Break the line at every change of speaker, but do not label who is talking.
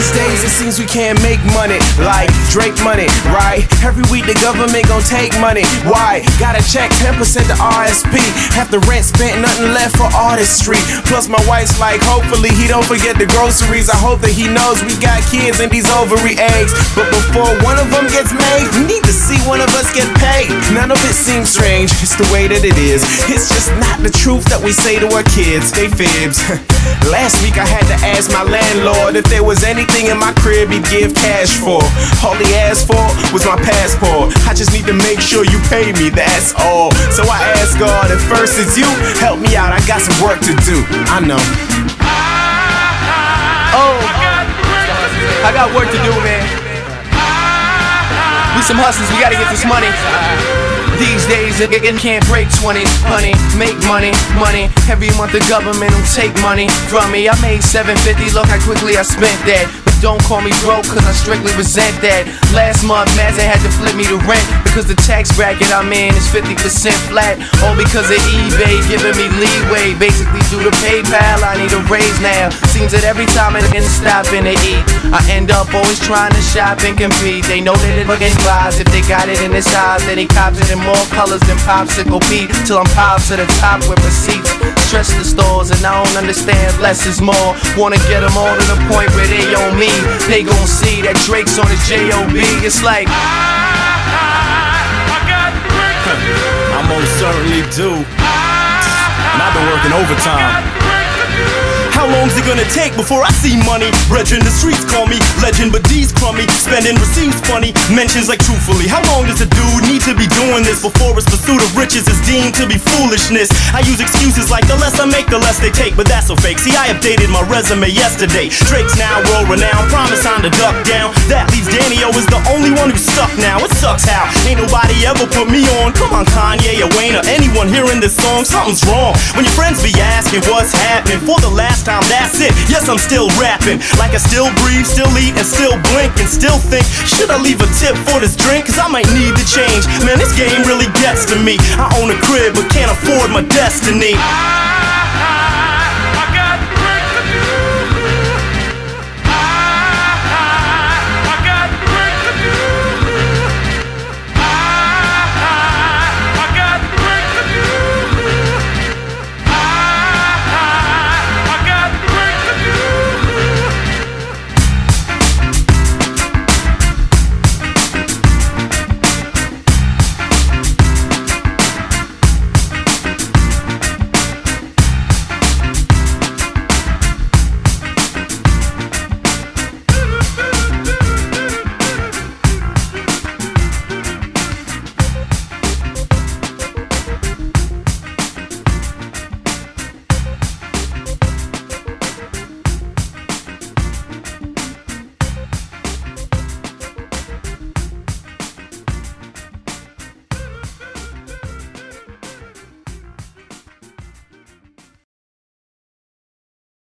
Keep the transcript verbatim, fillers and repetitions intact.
These days it seems we can't make money like Drake money, right? Every week the government gon' take money. Why? Gotta check ten percent to R S P. Half the rent spent, nothing left for artistry. Plus my wife's like, hopefully he don't forget the groceries. I hope that he knows we got kids and these ovary eggs. But before one of them gets made, we need to see one of us get paid. None of it seems strange, it's the way that it is. It's just not the truth that we say to our kids, they fibs. Last week I had to ask my landlord if there was anything in my crib he'd give cash for. All he asked for was my passport. I just need to make sure you pay me, that's all. So I asked God, if first it's you, help me out, I got some work to do. I know.
Oh, I got work to do, man. We some hustlers, we gotta get this money. These days, it can't break twenty, honey. Make money, money. Every month the government will take money from me. I made seven fifty, look how quickly I spent that. But don't call me broke, cause I strictly resent that. Last month, Mazda had to flip me to rent because the tax bracket I'm in is fifty percent flat. All because of eBay giving me leeway. Basically due to PayPal, I need a raise now. Seems that every time I can stop in to eat, I end up always trying to shop and compete. They know that it looking wise if they got it in their size. Then they cops it in more colors than Popsicle Pete. Till I'm piled to the top with receipts. Stress the stores and I don't understand less is more. Wanna get them all to the point where they own me. They gon' see that Drake's on his J O B. It's like
I most certainly do. And I've been working overtime.
How long's it gonna take before I see money? Brethren, the streets call me legend, but D's crummy. Spending receipts funny, mentions like truthfully. How long does a dude need to be doing this before his pursuit of riches is deemed to be foolishness? I use excuses like the less I make, the less they take, but that's so fake. See, I updated my resume yesterday. Drake's now world renowned, promise time to duck down. That leaves Danny O is the only one who's stuck now. It sucks how ain't nobody ever put me on. Come on, Kanye or Wayne or anyone hearing this song, something's wrong. When your friends be asking what's happening, for the last time, that's it. Yes, I'm still rapping, like I still breathe, still eat, and still blink, and still think, should I leave a tip for this drink? Cause I might need to change. Man, this game really gets to me. I own a crib, but can't afford my destiny.